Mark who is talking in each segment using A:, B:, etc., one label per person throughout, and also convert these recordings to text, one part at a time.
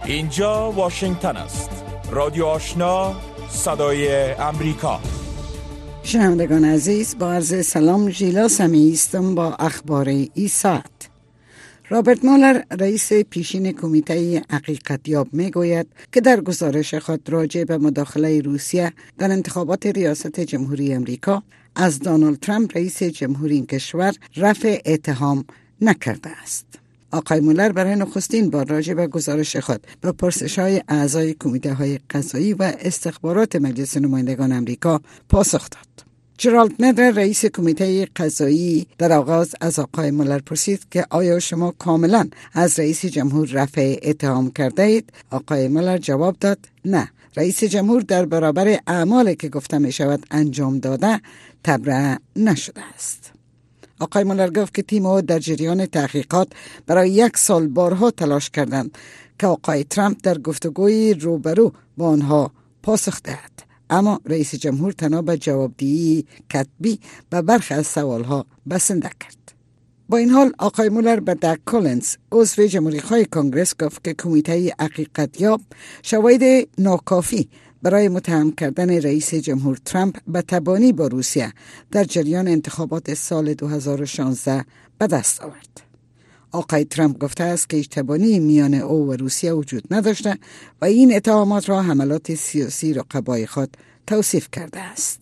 A: اینجا واشنگتن است. رادیو آشنا، صدای امریکا.
B: شنوندگان عزیز، با عرض سلام، ژیلا سمیعی هستم با اخبار این ساعت. رابرت مولر، رئیس پیشین کمیته حقیقتیاب، میگوید که در گزارش خود راجع به مداخله روسیه در انتخابات ریاست جمهوری امریکا از دونالد ترامپ رئیس جمهوری این کشور رفع اتهام نکرده است. آقای مولر برای نخستین بار راجع به گزارش خود به پرسش‌های اعضای کمیته‌های قضایی و استخبارات مجلس نمایندگان امریکا پاسخ داد. جرالد ندلر، رئیس کمیته قضایی، در آغاز از آقای مولر پرسید که آیا شما کاملا از رئیس جمهور رفع اتهام کرده اید؟ آقای مولر جواب داد نه، رئیس جمهور در برابر اعمالی که گفته می شود انجام داده تبرئه نشده است. آقای مولر گفت که تیم او در جریان تحقیقات برای 1 سال بارها تلاش کردند که آقای ترامپ در گفتگوی روبرو با آنها پاسخ دهد، اما رئیس جمهور تنها به جوابدهی کتبی به برخی از سوالها بسنده کرد. با این حال آقای مولر به دک کولینز، عضو جمهوری‌خواه کنگرس، گفت که کمیته حقیقتیاب شواهد ناکافی برای متهم کردن رئیس جمهور ترامپ به تبانی با روسیه در جریان انتخابات سال 2016 به دست آورد. آقای ترامپ گفته است که هیچ تبانی میان او و روسیه وجود نداشته و این اتهامات را حملات سیاسی رقبای خود توصیف کرده است.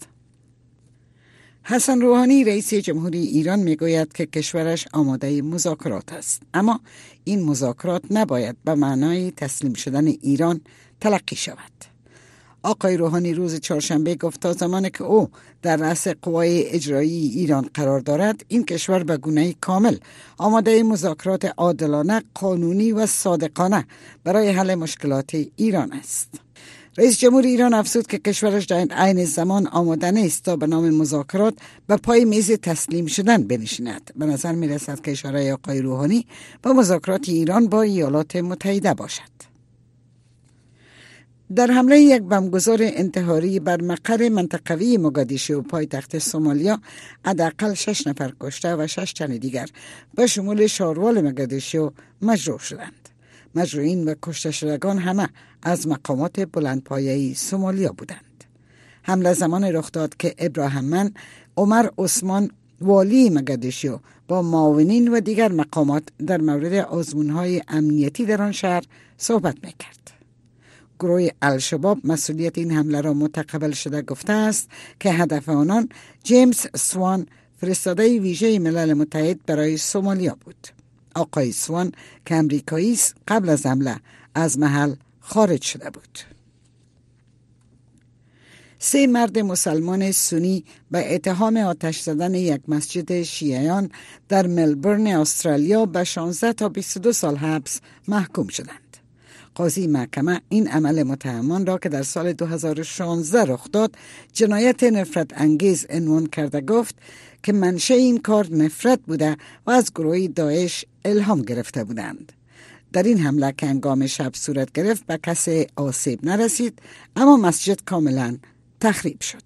B: حسن روحانی، رئیس جمهوری ایران، میگوید که کشورش آماده مذاکرات است، اما این مذاکرات نباید به معنای تسلیم شدن ایران تلقی شود. آقای روحانی روز چهارشنبه گفت تا زمانی که او در رأس قوای اجرایی ایران قرار دارد، این کشور به گونه کامل آماده مذاکرات عادلانه، قانونی و صادقانه برای حل مشکلات ایران است. رئیس جمهور ایران افزود که کشورش در عین زمان آماده نیست تا به نام مذاکرات به پای میز تسلیم شدن بنشیند. به نظر می رسد که اشاره آقای روحانی به مذاکرات ایران با ایالات متحده باشد. در حمله یک بمبگذار انتحاری بر مقر منطقوی موگادیشو، پایتخت سومالیا، حداقل 6 نفر کشته و 6 تن دیگر به شمول شاروال موگادیشو مجروح شدند. مجروحین و کشته شدگان همه از مقامات بلندپایه سومالیا بودند. حمله زمان رخ داد که ابراهیم عمر عثمان، والی موگادیشو، با معاونین و دیگر مقامات در مورد آزمون‌های امنیتی در آن شهر صحبت می‌کرد. گروه الشباب مسئولیت این حمله را متقبل شده گفته است که هدف آنان جیمز سوان، فرستاده ویژه ملل متحد برای سومالیا بود. آقای سوان که امریکایی است، قبل از حمله از محل خارج شده بود. 3 مرد مسلمان سنی به اتهام آتش زدن یک مسجد شیعیان در ملبورن، استرالیا به 16 تا 22 سال حبس محکوم شدند. قاضی محکمه این عمل متهمان را که در سال 2016 رخ داد جنایت نفرت انگیز عنوان کرده، گفت که منشأ این کار نفرت بوده و از گروه داعش الهام گرفته بودند. در این حمله که هنگام شب صورت گرفت به کسی آسیب نرسید، اما مسجد کاملا تخریب شد.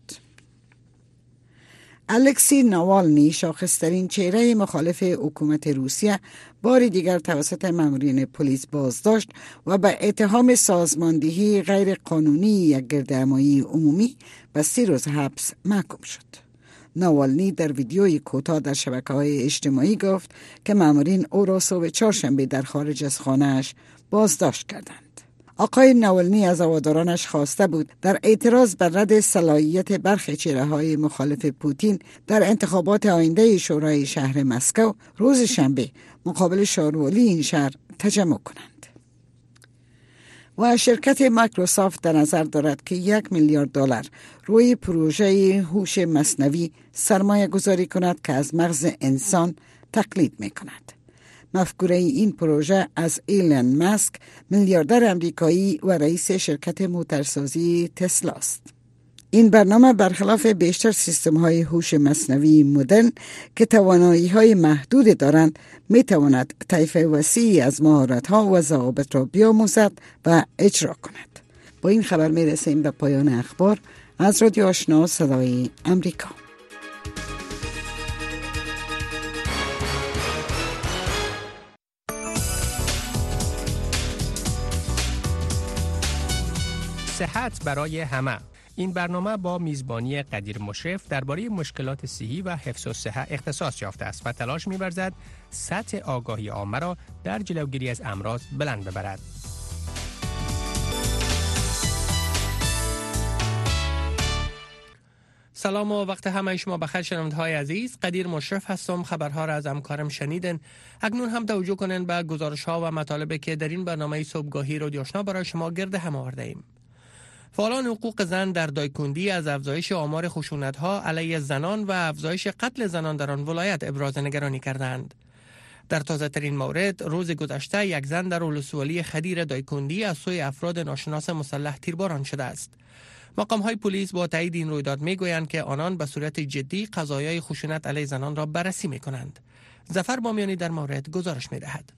B: الکسی ناوالنی، شاخص‌ترین چهره مخالف حکومت روسیه، بار دیگر توسط مامورین پلیس بازداشت و به اتهام سازماندهی غیر قانونی یک گردهمایی عمومی به 30 روز حبس محکوم شد. ناوالنی در ویدیوی کوتاه در شبکه‌های اجتماعی گفت که مامورین او را صبح چهارشنبه در خارج از خانه‌اش بازداشت کردند. آقای ناوالنی از هوادارانش خواسته بود در اعتراض بر رد صلاحیت برخی چهره‌های مخالف پوتین در انتخابات آینده شورای شهر مسکو روز شنبه مقابل شاروالی این شهر تجمع کنند. و شرکت مایکروسافت در نظر دارد که 1 میلیارد دلار روی پروژه هوش مصنوعی سرمایه گذاری کند که از مغز انسان تقلید می کند. مفکوره این پروژه از ایلن ماسک، میلیاردر امریکایی و رئیس شرکت موتورسازی تسلا است. این برنامه برخلاف بیشتر سیستم‌های هوش مصنوعی مدرن که توانایی‌های محدود دارند، می‌تواند طیف وسیعی از مهارت‌ها و ضوابط را بیاموزد و اجرا کند. با این خبر می‌رسیم به پایان اخبار از رادیو آشنا صدای امریکا.
C: صحت برای همه. این برنامه با میزبانی قدیر مشرف درباره مشکلات صحی و حفظ الصحه اختصاص یافته است و تلاش می‌ورزد سطح آگاهی عامه را در جلوگیری از امراض بلند ببرد. سلام و وقت همه شما بخیر شنونده‌های عزیز. قدیر مشرف هستم. خبرها را از همکارم شنیدن. اکنون هم توجه کنین به گزارش‌ها و مطالبی که در این برنامه صبحگاهی رادیو آشنا برای شما گرد هم آورده‌ایم. فعالان حقوق زن در دایکندی از افزایش آمار خشونت‌ها علیه زنان و افزایش قتل زنان در آن ولایت ابراز نگرانی کردند. در تازه‌ترین مورد روز گذشته یک زن در ولسوالی خدیر دایکندی از سوی افراد ناشناس مسلح تیرباران شده است. مقام‌های پلیس با تایید این رویداد می‌گویند که آنان به صورت جدی قضایای خشونت علیه زنان را بررسی می‌کنند. ظفر بامیانی در مورد گزارش می‌دهد.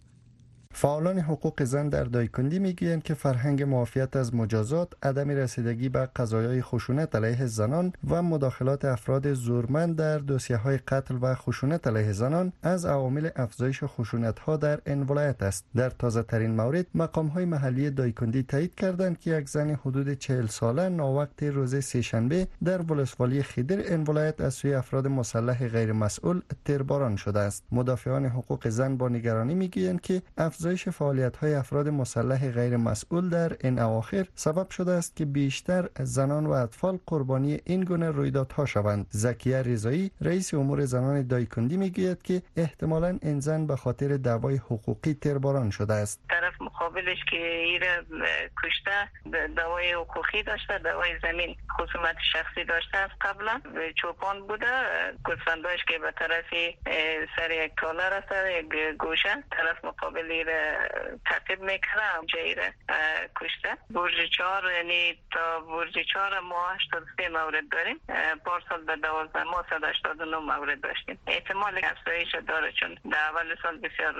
D: فعالان حقوق زن در دایکندی میگویند که فرهنگ معافیت از مجازات، عدم رسیدگی به قضایای خشونت علیه زنان و مداخلات افراد زورمند در دوسیه‌های قتل و خشونت علیه زنان از عوامل افزایش خشونت‌ها در این ولایت است. در تازه‌ترین مورد مقام‌های محلی دایکندی تایید کردند که یک زن حدود 40 ساله ناوقت روز سه‌شنبه در ولسوالی خدیر این ولایت از سوی افراد مسلح غیر مسئول تیرباران شده است. مدافعان حقوق زن با نگرانی میگویند که افزایش فعالیت‌های افراد مسلح غیر مسئول در این اواخر سبب شده است که بیشتر زنان و اطفال قربانی این گونه رویدادها شوند. زکیه رضایی رئیس امور زنان دایکندی میگوید که احتمالاً این زن به خاطر دعوای حقوقی تیرباران شده است.
E: طرف مقابلش که ایره کشته دعوای حقوقی داشته، دعوای زمین خصومت شخصی داشته است. قبلا چوپان بوده، گوسفنداش که به طرف سر یک تالار است، یک گوشه طرف مقابل ایره تعقیب میکنه، جایره کشته. برج 4 یعنی تا برج 4 ما 83 مورد داریم، پارسال به 12 ما 189 مورد داشتیم. احتمال افزایش داره چون در اول سال بسیار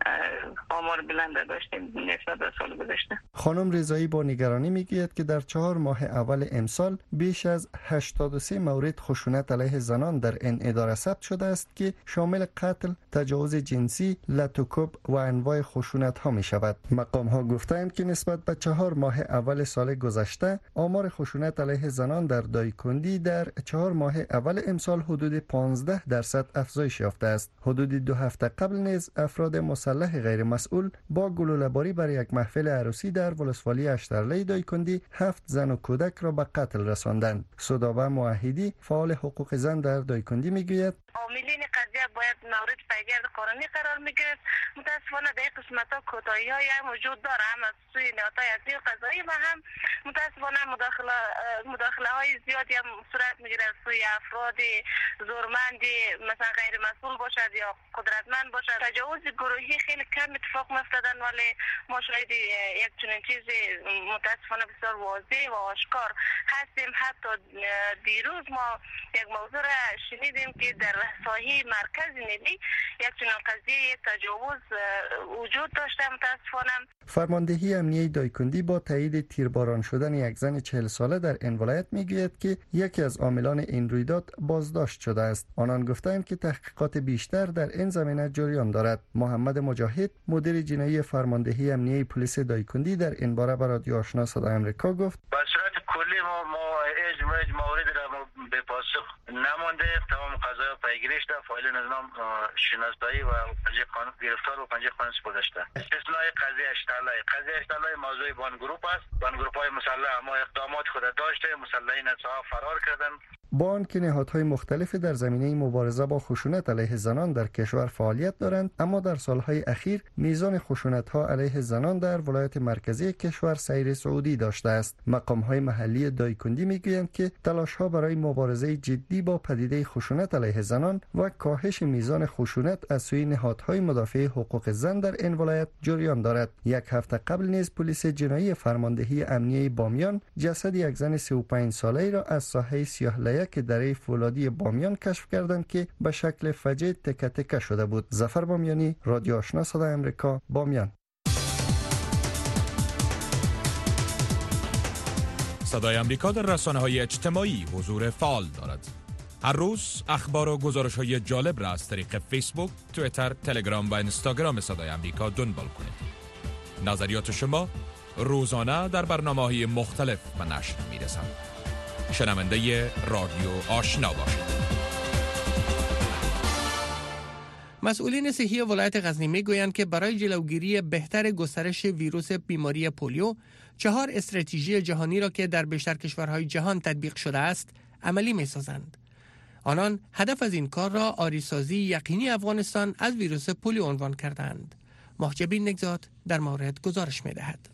E: آمار بلند داشتیم نسبت به سال گذشته.
D: خانم رضایی با نگرانی میگوید که در 4 ماه اول امسال بیش از 83 مورد خشونت علیه زنان در این اداره ثبت شده است که شامل قتل، تجاوز جنسی، لطوکوب و انواع خشونت ها می شود. مقام ها گفتند که نسبت به 4 ماه اول سال گذشته آمار خشونت علیه زنان در دایکندی در 4 ماه اول امسال حدود 15% افزایش یافته است. حدود 2 هفته قبل نیز افراد مسلح غیر مسئول با گلوله‌باری بر یک محفل عروسی در ولسوالی اشترلی دایکندی 7 زن و کودک را به قتل رساندند. سودابه موحدی فعال حقوق زن در دایکندی میگوید
E: عاملین قضیه باید مورد پیگرد قانونی قرار میگیرد. متاسفانه در قسمت‌ها کوتاهی‌های وجود داره، هم از سوی نهادهای اصلی قضایی و هم متاسفانه مداخله‌های زیادی هم صورت میگیره از سوی افراد زورمند مثلا غیر مسئول باشد یا قدرتمند باشد. تجاوز گروهی خیلی کم اتفاق می‌افتادن، ولی ما شاهد یک چنین چیزی متاسفانه بسیار واضح و آشکار هستیم. حتی دیروز ما یک موضوع را شنیدیم که در ساحه مرکز ملی یک چنین قضیه تجاوز وجود داشته. متاسفانه
D: فرماندهی امنیه دایکندی با تایید تیرباران شدن یک زن 40 ساله در این ولایت میگوید که یکی از عاملان این رویداد بازداشت شده است. آنان گفتند که تحقیقات بیشتر در این زمینه جریان دارد. محمد مجاهد مدیر جنایی فرماندهی امنیه پلیس دایکندی در این باره به رادیو آشنا صدای آمریکا گفت
F: به صورت کلی ما مورد را به پاسخ نمانده، تمام قضایا پیگیری شده، فایل نظام شناسایی و پنجه قانون گرفتار و پنجه قانون سپرده شده. استثنای قضیه اشتعالی موضوع بانگروپ است. بانگروپ‌های مسلح ما اقدامات خود داشته، مسلحین از فرار کردن.
D: با آنکه نهادهای مختلفی در زمینه مبارزه با خشونت علیه زنان در کشور فعالیت دارند، اما در سالهای اخیر میزان خشونت‌ها علیه زنان در ولایت مرکزی کشور سیر صعودی داشته است. مقام‌های محلی دایکندی میگویند که تلاش‌ها برای مبارزه جدی با پدیده خشونت علیه زنان و کاهش میزان خشونت از سوی نهادهای مدافع حقوق زن در این ولایت جریان دارد. یک هفته قبل نیز پلیس جنایی فرماندهی امنیه بامیان جسد یک زن 35 ساله‌ای را از ساحه سیاه‌لیه که دره فولادی بامیان کشف کردند که به شکل فجه تکه تکه شده بود. ظفر بامیانی، رادیو آشنا صدای آمریکا، بامیان.
A: صدای آمریکا در رسانه‌های اجتماعی حضور فعال دارد. هر روز اخبار و گزارش‌های جالب را از طریق فیسبوک، توییتر، تلگرام و اینستاگرام صدای آمریکا دنبال کنید. نظریات شما روزانه در برنامه‌های مختلف به نشر می‌رسند. شنونده رادیو آشنا باشید.
C: مسئولین صحی ولایت غزنی میگویند که برای جلوگیری بهتر گسترش ویروس بیماری پولیو 4 استراتژی جهانی را که در بیشتر کشورهای جهان تطبیق شده است عملی می‌سازند. آنان هدف از این کار را آریسازی یقینی افغانستان از ویروس پولیو عنوان کردند. محجبین نگزاد در مورد گزارش می‌دهد.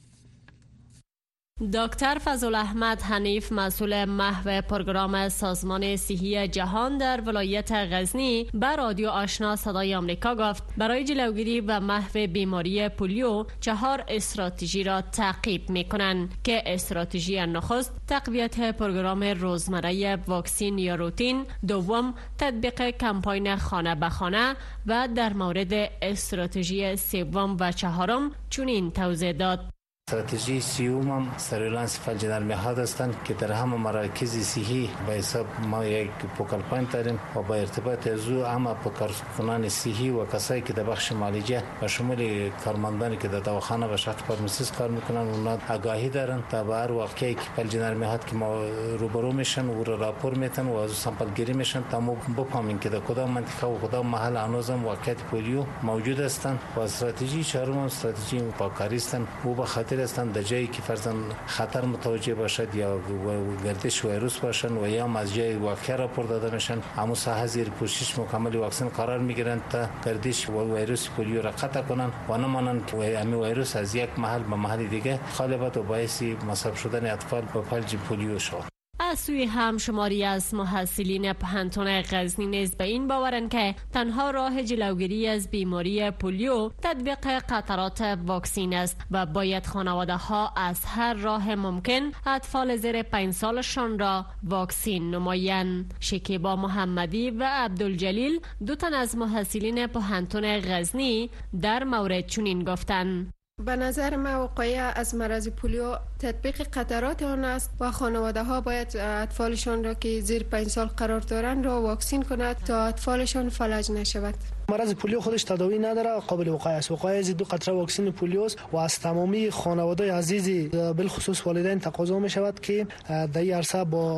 G: دکتر فضلاحمد حنیف مسئول محو پروگرام سازمان صحی جهان در ولایت غزنی به رادیو آشنا صدای آمریکا گفت برای جلوگیری و محو بیماری پولیو 4 استراتژی را تعقیب می‌کنند که استراتژی نخست تقویت پروگرام روزمره واکسین یا روتین، دوم تطبیق کمپاین خانه به خانه و در مورد استراتژی سوم و چهارم چنین توضیح داد.
H: استراتژی سیوم هم سرویلانس فلج نرمی ها هستند که در همه مراکز صحی به حساب ما یک فوکال پوینت داریم و با ارتباط از او همه کارکنان صحی و کسایی که در بخش معالجه و شمول کارمندانی که در دواخانه و شخص فارماسیست کار میکنن اونا آگاهی دارن تا به هر واقعی که فلج نرمی ها که ما روبرو میشن و رو راپور میتن و از سامپل گیری میشن تا ما بفهمیم که در کدام منطقه و کدام محل هنوزم واقعیت پولیو موجود هستند. و استراتژی چهارم استراتژی پاکاری است و به خاطر هستند در جایی که فرضاً خطر متوجه باشد یا گردش ویروس باشن و یا از جای واقع راپور داده میشن همون ساحه زیر پوشش مکمل واکسن قرار میگیرن تا گردش ویروس پولیو را قطع کنن و نمانند که همین ویروس از یک محل به محل دیگه خالبت و باعث مصاب شدن اطفال با فلج پولیو شد.
G: از سوی هم شماری از محصلین پانتون غزنی نیز به این باورند که تنها راه جلوگیری از بیماری پولیو تطبیق قطرات واکسین است و باید خانواده ها از هر راه ممکن اطفال زیر 5 سالشان را واکسین نمایند. شکیبا محمدی و عبدالجلیل 2 تن از محصلین پانتون غزنی در مورد چنین گفتند.
I: به نظر من وقایع از مرض پولیو تطبیق قطرات آن است و خانواده ها باید اطفالشان را که زیر 5 سال قرار دارند را واکسین کند تا اطفالشان فلج نشود.
J: مرض پولیو خودش تداوی نداره، قابل وقایع است. وقایع از 2 قطره واکسن پولیو است و از تمامی خانواده عزیز بالخصوص والدین تقاضا می شود که در این عرصه با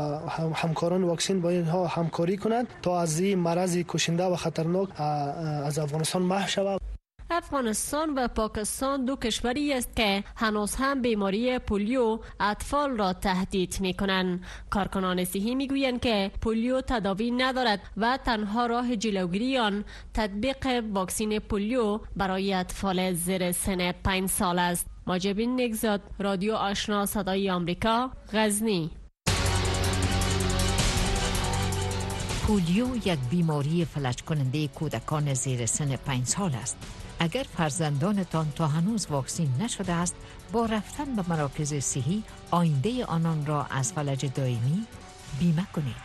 J: همکاران واکسن با اینها همکاری کنند تا از این مرض کشنده و خطرناک از افغانستان محو شود.
G: افغانستان و پاکستان 2 کشوری است که هنوز هم بیماری پولیو اطفال را تهدید می کنند. کارکنان صحی می گویند که پولیو تداوی ندارد و تنها راه جلوگیری آن تطبیق واکسن پولیو برای اطفال زیر سن 5 سال است. ماجبین نگزاد، رادیو آشنا صدای آمریکا، غزنی.
K: پولیو یک بیماری فلج کننده کودکان زیر سن 5 سال است. اگر فرزندانتان تا هنوز واکسین نشده است، با رفتن به مراکز صحی آینده آنان را از فلج دائمی بیمه کنید.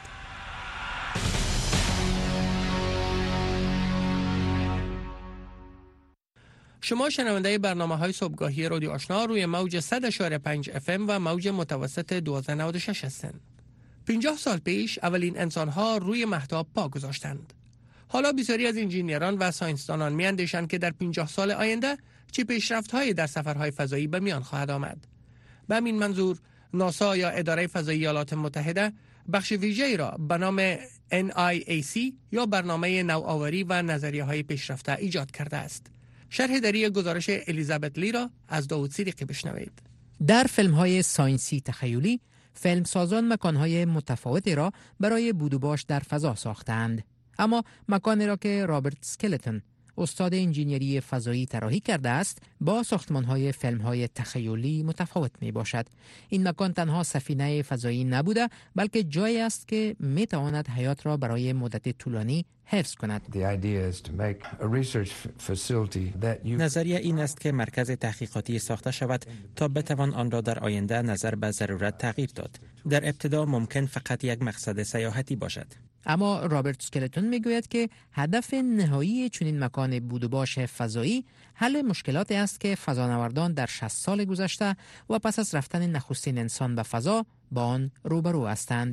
C: شما شنونده برنامه‌های صبحگاهی رادیو آشنا روی موج 100.5 FM و موج متوسط 1296 هستند. 50 سال پیش اولین انسان‌ها روی مهتاب پا گذاشتند. حالا بسیاری از انجینیران و ساینسدانان می‌اندیشند که در 50 سال آینده چه پیشرفت‌هایی در سفرهای فضایی به میان خواهد آمد. به همین منظور ناسا یا اداره فضایی ایالات متحده بخش ویژه‌ای را به نام NIAC یا برنامه نوآوری و نظریه‌های پیشرفته ایجاد کرده است. شرح دری گزارش الیزابت لی را از داوود صدیقی بشنوید.
L: در فیلم‌های ساینسی تخیلی، فیلمسازان مکان‌های متفاوتی را برای بود و باش در فضا ساختند. اما مکانی را که رابرت اسکلتون، استاد انجینیری فضایی طراحی کرده است، با ساختمان‌های فیلم‌های تخیلی متفاوت می‌باشد. این مکان تنها سفینه فضایی نبوده، بلکه جایی است که می‌تواند حیات را برای مدت طولانی حفظ کند.
M: نظریه این است که مرکز تحقیقاتی ساخته شود تا بتوان آن را در آینده نظر به ضرورت تغییر داد. در ابتدا ممکن فقط یک مقصد سیاحتی باشد.
L: اما رابرت اسکلتون میگوید که هدف نهایی چنین مکان بود و باش فضایی حل مشکلاتی است که فضانوردان در 60 سال گذشته و پس از رفتن نخستین انسان به فضا با آن روبرو هستند.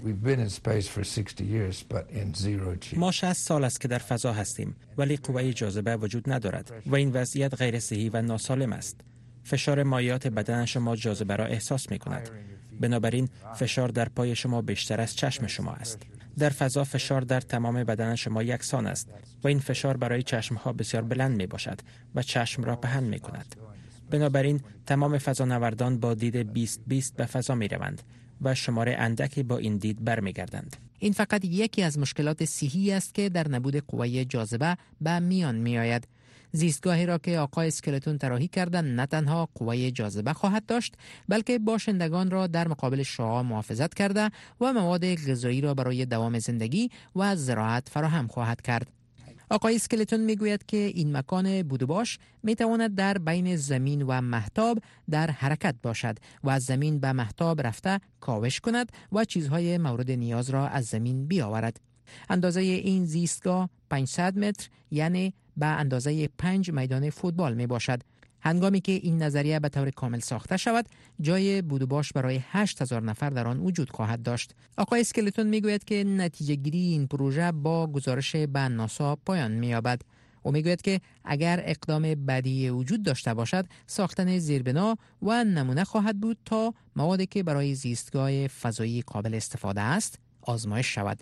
M: ما 60 سال است که در فضا هستیم، ولی قوه جاذبه وجود ندارد و این وضعیت غیر صحی و ناسالم است. فشار مایعات بدن شما جاذبه را احساس می کند. بنابراین فشار در پای شما بیشتر از چشم شما است. در فضا فشار در تمام بدن شما یکسان است و این فشار برای چشمها بسیار بلند می باشد و چشم را پهن می کند. بنابراین تمام فضانوردان با دید 20-20 به فضا می روند و شمار اندکی با این دید برمیگردند.
L: این فقط یکی از مشکلات صحی است که در نبود قوه جاذبه به میان می آید. زیستگاهی را که آقای اسکلتون طراحی کردند نه تنها قوه جاذبه خواهد داشت، بلکه باشندگان را در مقابل شعاع محافظت کرده و مواد غذایی را برای دوام زندگی و زراعت فراهم خواهد کرد. آقای اسکلتون میگوید که این مکان بودوباش میتواند در بین زمین و مهتاب در حرکت باشد و از زمین به مهتاب رفته کاوش کند و چیزهای مورد نیاز را از زمین بیاورد. اندازه این زیستگاه 500 متر یعنی به اندازه 5 میدان فوتبال می باشد. هنگامی که این نظریه به طور کامل ساخته شود، جای بودوباش برای 8000 نفر در آن وجود خواهد داشت. آقای اسکلتون می گوید که نتیجه گیری این پروژه با گزارش به ناسا پایان می یابد. او می گوید که اگر اقدام بعدی وجود داشته باشد، ساختن زیربنا و نمونه خواهد بود تا موادی که برای زیستگاه فضایی قابل استفاده است، آزمایش شود.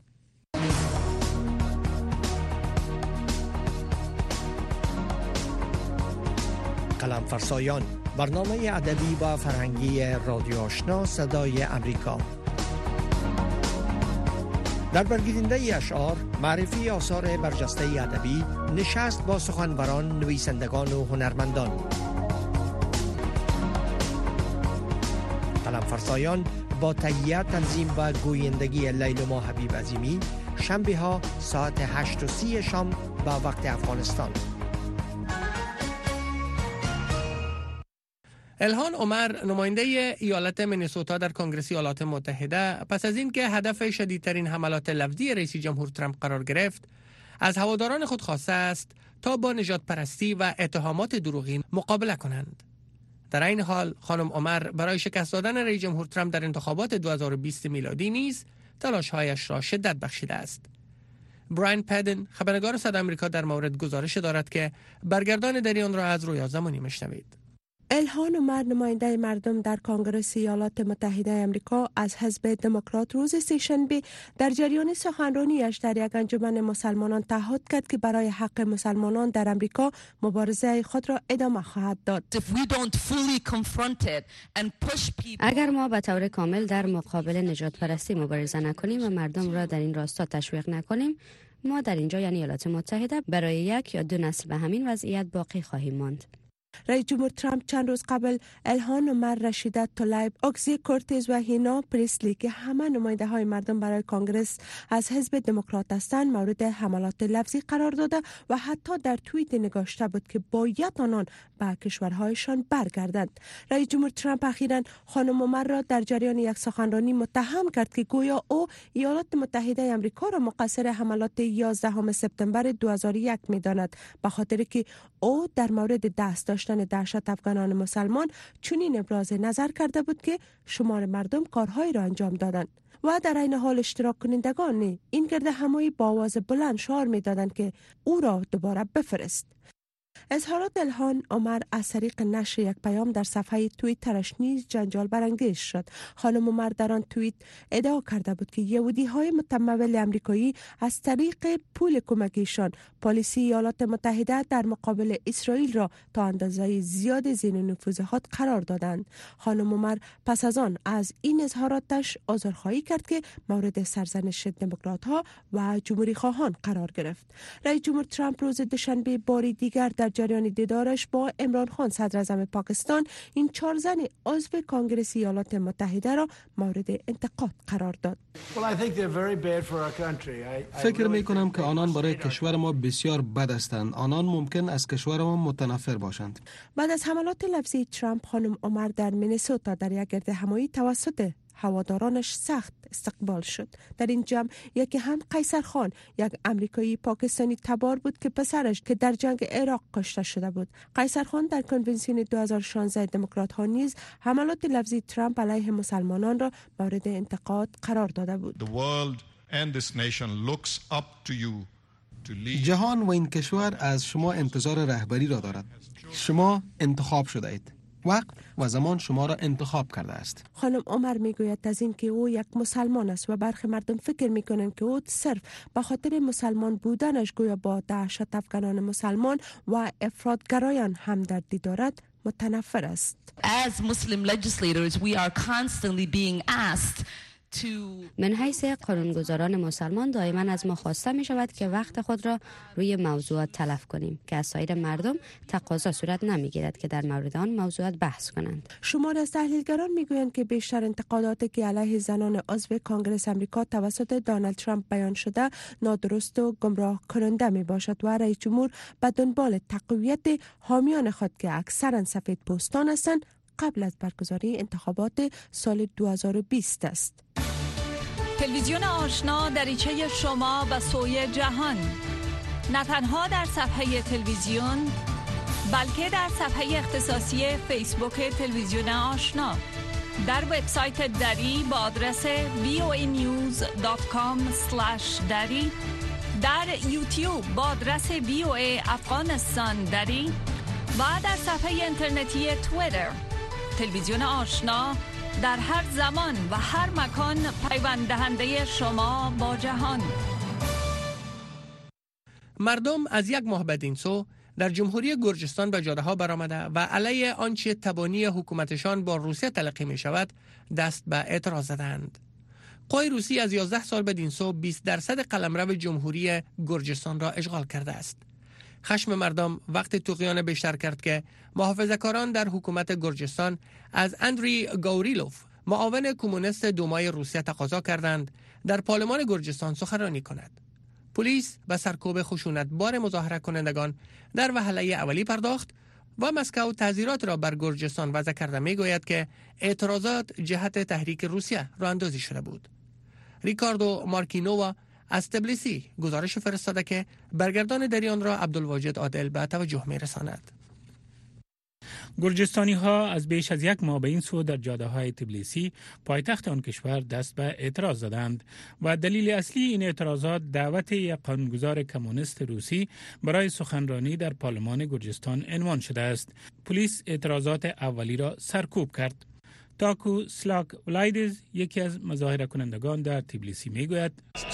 N: قلم فرسایان، برنامه ادبی و فرهنگی رادیو آشنا صدای امریکا. در برگزیدنده اشعار، معرفی آثار برجسته ادبی، نشست با سخنوران، نویسندگان و هنرمندان. قلم فرسایان با تهیه، تنظیم و گویندگی لیلما حبیب عظیمی، شنبه ها ساعت 8:30 شام به وقت افغانستان.
C: الهان عمر، نماینده ایالت مینیسوتا در کنگره ایالات متحده، پس از اینکه هدف شدیدترین حملات لفظی رئیس جمهور ترامپ قرار گرفت، از هواداران خود خواسته است تا با نژاد پرستی و اتهامات دروغین مقابله کنند. در این حال خانم عمر برای شکست دادن رئیس جمهور ترامپ در انتخابات 2020 میلادی نیز تلاش‌هایش را شدت بخشیده است. براین پدن، خبرنگار صدای آمریکا، در مورد گزارش دارد که برگردان در آن را از رویا زمانی میشنوید.
O: الهان عمر، نماینده مردم در کنگره ایالات متحده آمریکا از حزب دموکرات، روز سه‌شنبه در جریان سخنرانیش در یک انجمن مسلمانان تعهد کرد که برای حق مسلمانان در آمریکا مبارزه خود را ادامه خواهد داد.
P: اگر ما به طور کامل در مقابل نژاد پرستی مبارزه نکنیم و مردم را در این راستا تشویق نکنیم، ما در اینجا یعنی ایالات متحده برای 1 یا 2 نسل به همین وضعیت باقی خواهیم ماند.
O: رئیس جمهور ترامپ چند روز قبل الهان عمر، رشیده طلیب، اوکسی کورتز و هینا پریسلی که همه نماینده های مردم برای کنگرس از حزب دموکرات هستند مورد حملات لفظی قرار داده و حتی در توییت نگاشته بود که باید آنان به کشورهایشان برگردند. رئیس جمهور ترامپ اخیراً خانم عمر را در جریان یک سخنرانی متهم کرد که گویا او ایالات متحده آمریکا را مقصر حملات 11 سپتامبر 2001 می‌داند، به خاطر که او در مورد دست داشتن دهشت افغانان مسلمان چنین ابراز نظر کرده بود که شمار مردم کارهایی را انجام دادند و در این حال اشتراک کنندگان این گرد همایی با آواز بلند شعار می‌دادند که او را دوباره بفرست. اظهارات الهان عمر از طریق نشر یک پیام در صفحه توییترش نیز جنجال برانگیز شد. خانم عمر در آن توییت ادعا کرده بود که یهودی‌های متمول آمریکایی از طریق پول کمکیشان پالیسی ایالات متحده در مقابل اسرائیل را تا اندازه زیاد زیر نفوذ خود قرار دادند. خانم عمر پس از آن از این اظهاراتش عذرخواهی کرد که مورد سرزنش دموکرات‌ها و جمهوری خواهان قرار گرفت. رئیس جمهور ترامپ روز دوشنبه باری دیگر در جریان دیدارش با عمران خان، صدر اعظم پاکستان، این 4 زن عضو کنگره ایالات متحده را مورد انتقاد قرار داد.
Q: فکر می کنم که آنان برای کشور ما بسیار بد هستند. آنان ممکن از کشور ما متنفر باشند.
O: بعد از حملات لفظی ترامپ، خانم عمر در مینیسوتا در یک گرد همایی توسط هوادارانش سخت استقبال شد. در این جمع یکی هم قیصر خان، یک امریکایی پاکستانی تبار بود که پسرش که در جنگ عراق کشته شده بود. قیصر خان در کنونسیون 2016 دموکرات ها نیز حملات لفظی ترامپ علیه مسلمانان را مورد انتقاد قرار داده بود.
Q: جهان و این کشور از شما انتظار رهبری را دارد. شما انتخاب شده اید. وقت و زمان شما را انتخاب کرده است.
O: خانم عمر میگوید از این که او یک مسلمان است و برخی مردم فکر میکنند که او صرف به خاطر مسلمان بودنش گویا با دهشت افغانان مسلمان و افراطگرایان همدردی دارد متنفر است.
R: As Muslim legislators we are constantly being asked
P: من حیث قانونگذاران مسلمان دائما از ما خواسته می شود که وقت خود را روی موضوعات تلف کنیم که از سایر مردم تقاضا صورت نمی گیرد که در مورد آن موضوعات بحث کنند.
O: شمار از تحلیلگران می گویند که بیشتر انتقاداتی که علیه زنان عضو کانگرس آمریکا توسط دونالد ترامپ بیان شده نادرست و گمراه کننده می باشد و رئیس جمهور به دنبال تقویت حامیان خود که اکثرا سفید پوستان هستند قبل از برگزاری انتخابات سال 2020 است.
S: تلویزیون آشنا دریچه شما به سوی جهان، نه تنها در صفحه تلویزیون بلکه در صفحه اختصاصی فیسبوک تلویزیون آشنا، در وبسایت دری با آدرس voanews.com/dari، در یوتیوب با آدرس VOA افغانستان دری و در صفحه اینترنتی توییتر. تلویزیون آشنا در هر زمان و هر مکان پیوند دهنده شما با جهان.
C: مردم از یک ماه بدین سو در جمهوری گرجستان به جاده ها برآمده و علیه آنچه تبانی حکومتشان با روسیه تلقی می شود دست به اعتراض زدند. قوای روسی از 11 سال بدین سو 20% قلمرو جمهوری گرجستان را اشغال کرده است. خشم مردم وقت طغیان بیشتر کرد که محافظه‌کاران در حکومت گرجستان از اندری گاوریلوف، معاون کمونیست دومای روسیه، تقاضا کردند در پارلمان گرجستان سخنرانی کند. پلیس به سرکوب خشونتبار مظاهره کنندگان در وهله اولی پرداخت و مسکو تحذیرات را بر گرجستان وضع کرده میگوید که اعتراضات جهت تحریک روسیه راه اندازی شده بود. ریکاردو مارکینووا از تبلیسی گزارش فرستاده که برگردان در آن را عبدالواجد عادل به توجه می‌رساند.
M: گرجستانی ها از بیش از یک ماه به این سو در جاده های تبلیسی پایتخت آن کشور دست به اعتراض زدند و دلیل اصلی این اعتراضات دعوت یک قانونگذار کمونیست روسی برای سخنرانی در پارلمان گرجستان عنوان شده است. پلیس اعتراضات اولی را سرکوب کرد. تاکو سلاک ولایدز، یکی از مظاهره کنندگان در تبلیسی، میگوید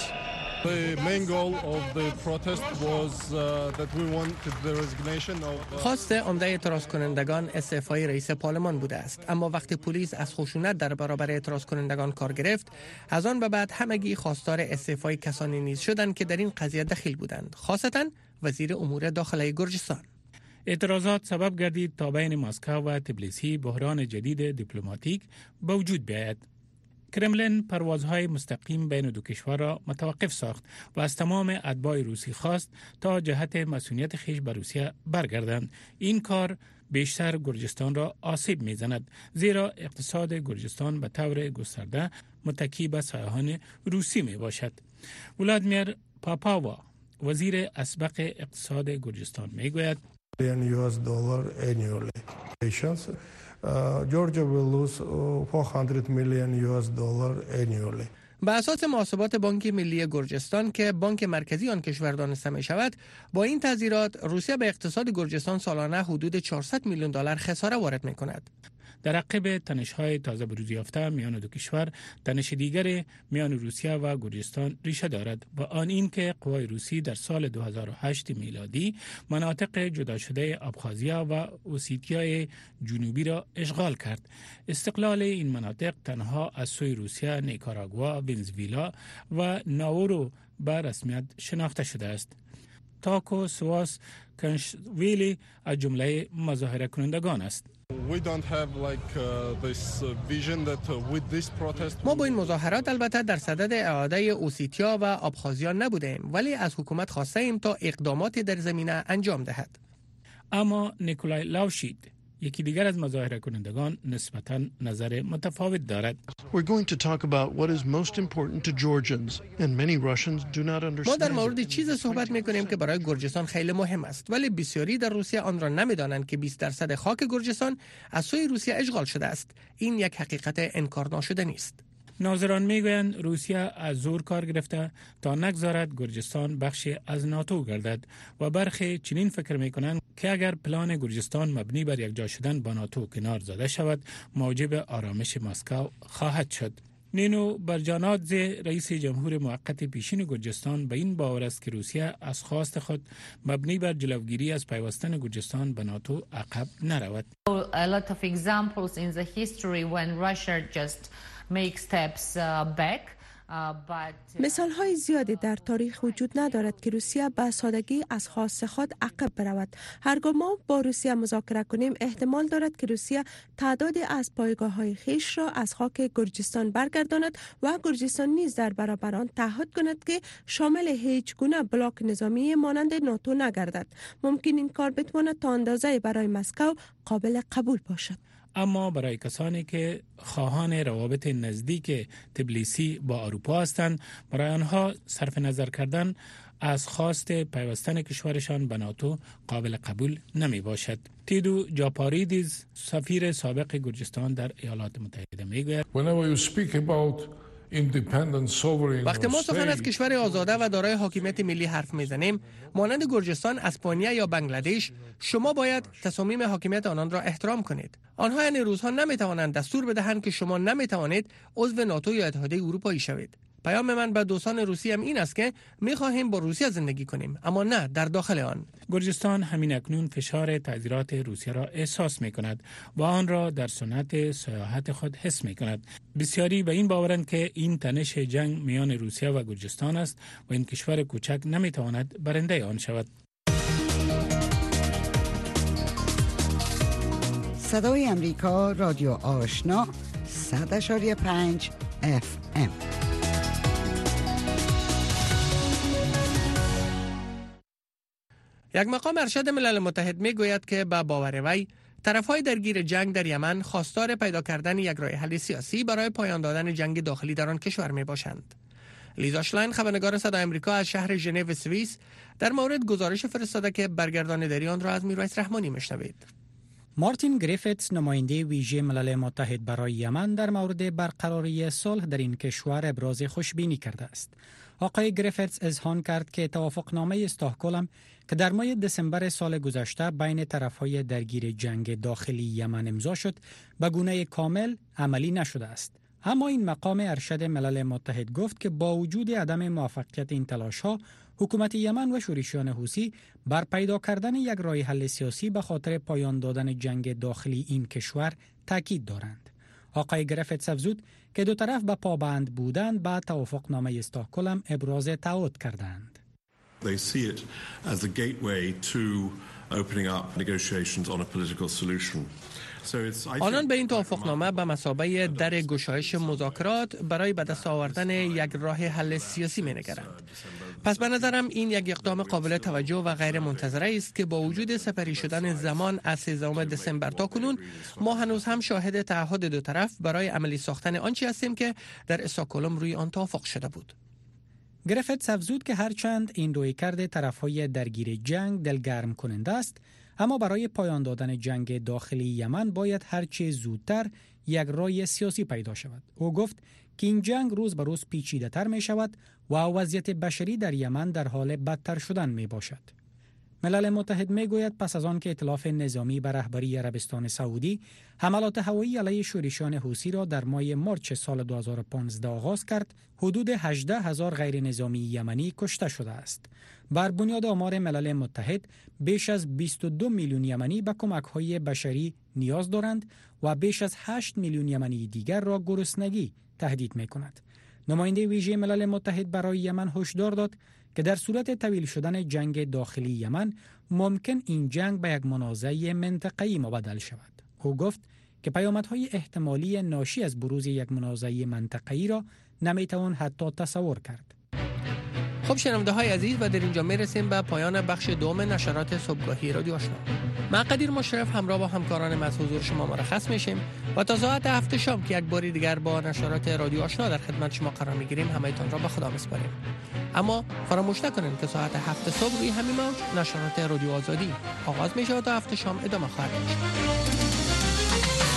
C: خواست عمده اعتراض کنندگان استعفای رئیس پارلمان بوده است، اما وقتی پلیس از خشونت در برابر اعتراض کنندگان کار گرفت، از آن به بعد همگی خواستار استعفای کسانی نیز شدند که در این قضیه دخیل بودند، خاصتا وزیر امور داخلی گرجستان.
M: اعتراضات سبب گردید تا بین مسکو و تبلیسی بحران جدید دیپلماتیک به وجود بیاید. کرملین پروازهای مستقیم بین دو کشور را متوقف ساخت و از تمام اتباع روسی خواست تا جهت مسئولیت خویش به روسیه برگردند. این کار بیشتر گرجستان را آسیب می‌زند، زیرا اقتصاد گرجستان به طور گسترده متکی به سایه‌های روسی میباشد. ولادیمیر پاپاوا، وزیر اسبق اقتصاد گرجستان، میگوید
T: Georgia will lose $400 million annually.
C: به اساس محاسبات بانک ملی گرجستان که بانک مرکزی آن کشور دانسته می شود، با این تحذیرات روسیه به اقتصاد گرجستان سالانه حدود $400 میلیون خساره وارد می کند.
M: در عقب تنش‌های تازه بروز یافته میان دو کشور، تنش دیگر میان روسیه و گرجستان ریشه دارد و آن این که قوای روسی در سال 2008 میلادی مناطق جدا شده ابخازیا و اوسیتیای جنوبی را اشغال کرد. استقلال این مناطق تنها از سوی روسیه، نیکاراگوا، ونزوئلا و ناورو به رسمیت شناخته شده است. تاکو سواس کنشویلی از جمله مظاهره کنندگان است.
C: ما با این مظاهرات البته در صدد اعاده اوسیتیا و ابخازیا نبودیم، ولی از حکومت خواسته ایم تا اقداماتی در زمینه انجام دهد.
M: اما نیکولای لاوشید، یکی دیگر از مظاهره کنندگان، نسبتاً نظر متفاوت دارد.
C: ما در مورد چیز صحبت می‌کنیم که برای گرجستان خیلی مهم است، ولی بسیاری در روسیه آن را نمی‌دانند که 20% خاک گرجستان از سوی روسیه اشغال شده است. این یک حقیقت انکار ناشده نیست.
M: ناظران میگویند روسیه از زور کار گرفته تا نگذارد گرجستان بخشی از ناتو گردد و برخی چنین فکر میکنند
L: که اگر پلان گرجستان مبنی بر یکجا شدن با ناتو کنار زده شود موجب آرامش مسکو خواهد شد. نینو برجانادزه رئیس جمهور موقت پیشین گرجستان به این باور است که روسیه از خواست خود مبنی بر جلوگیری از پیوستن گرجستان به ناتو عقب نرود.
U: A lot of examples in the history when Russia just makes steps back.
O: مثال های زیادی در تاریخ وجود ندارد که روسیه به سادگی از خواست خود عقب برود. هرگاه ما با روسیه مذاکره کنیم احتمال دارد که روسیه تعدادی از پایگاه های خیش را از خاک گرجستان برگرداند و گرجستان نیز در برابر آن تعهد کند که شامل هیچ گونه بلاک نظامی مانند ناتو نگردد. ممکن این کار بتواند تا اندازه برای مسکو قابل قبول باشد.
L: اما برای کسانی که خواهان روابط نزدیک تبلیسی با اروپا هستند، برای آنها صرف نظر کردن از خواست پیوستن کشورشان به ناتو قابل قبول نمی باشد. تیدو جاپاریدیز سفیر سابق گرجستان در ایالات متحده می گوید
C: وقتی ما سخن از کشور آزاده و دارای حاکمیت ملی حرف میزنیم مانند گرجستان، اسپانیا یا بنگلادش، شما باید تصامیم حاکمیت آنان را احترام کنید. آنها این روزها نمیتوانند دستور بدهند که شما نمیتوانید عضو ناتو یا اتحادیه اروپایی شوید. پیام من به دوستان روسی هم این است که می‌خواهیم با روسیه زندگی کنیم، اما نه در داخل آن.
L: گرجستان همین اکنون فشار تعذیرات روسیه را احساس می‌کند و آن را در سنت سیاحت خود حس می‌کند. بسیاری به این باورند که این تنش جنگ میان روسیه و گرجستان است و این کشور کوچک نمی‌تواند برنده آن شود.
B: صدای امریکا، رادیو آشنا، 100.5 FM.
C: یک مقام ارشد ملل متحد می گوید که با باور وی طرفهای درگیر جنگ در یمن خواستار پیدا کردن یک راه حل سیاسی برای پایان دادن جنگ داخلی در آن کشور می باشند. لیزا شلاین، خبرنگار صدای آمریکا از شهر ژنو سوئیس، در مورد گزارش فرستاده که برگرداندگی آن را از میرویس رحمانی میشنوید.
V: مارتین گریفتس، نماینده ویژه ملل متحد برای یمن، در مورد برقراری صلح در این کشور ابراز خوشبینی کرده است. آقای گریفتس اذعان کرد که توافقنامه استکهلم که در ماه دسامبر سال گذشته بین طرفهای درگیر جنگ داخلی یمن امضا شد، به گونه کامل عملی نشده است. اما این مقام ارشد ملل متحد گفت که با وجود عدم موفقیت این تلاش‌ها، حکومت یمن و شورشیان حوثی بر پیدا کردن یک راه حل سیاسی به خاطر پایان دادن جنگ داخلی این کشور تاکید دارند. آقای گریفتس افزود که دو طرف به پابند بودند با توافقنامه استکهلم ابراز تعهد کردند.
W: They see it as a gateway to opening up negotiations on a political solution.
C: آنان به این توافقنامه به مثابه در گشایش مذاکرات برای به دست آوردن یک راه حل سیاسی می‌نگرند. پس به نظرم این یک اقدام قابل توجه و غیر منتظره است که با وجود سپری شدن زمان از 13 دسامبر تا کنون، ما هنوز هم شاهد تعهد دو طرف برای عملی ساختن آنچه هستیم که در استکهلم روی آن توافق شده بود.
V: گریفتس افزود که هرچند این رویکرد طرفهای درگیر جنگ دلگرم کننده است، اما برای پایان دادن جنگ داخلی یمن باید هرچه زودتر یک راه سیاسی پیدا شود. او گفت که این جنگ روز به روز پیچیده تر می شود و وضعیت بشری در یمن در حال بدتر شدن می باشد. ملل متحد می گوید پس از آن که ائتلاف نظامی به رهبری عربستان سعودی حملات هوایی علیه شورشیان حوثی را در ماه مارچ سال 2015 آغاز کرد، حدود 18,000 غیر نظامی یمنی کشته شده است. بر بنیاد آمار ملل متحد بیش از 22 میلیون یمنی به کمک‌های بشری نیاز دارند و بیش از 8 میلیون یمنی دیگر را گرسنگی تهدید می‌کند. نماینده ویژه ملل متحد برای یمن هشدار داد که در صورت طویل شدن جنگ داخلی یمن ممکن این جنگ به یک منازعه منطقه‌ای مبدل شود. او گفت که پیامدهای احتمالی ناشی از بروز یک منازعه منطقه‌ای را نمی‌توان حتی تصور کرد.
C: خب شنونده های عزیز، و در اینجا میرسیم به پایان بخش دوم نشرات صبحگاهی رادیو آشنا. من قدیر مشرف همراه با همکارانم از حضور شما مرخص میشیم و تا ساعت 7 شام که یک بار دیگر با نشرات رادیو آشنا در خدمت شما قرار میگیریم همه‌تان را به خدا میسپاریم. اما فراموش نکنید که ساعت 7 صبح روی همین موج نشرات رادیو آزادی آغاز میشه و تا 7 شام ادامه خواهد داشت.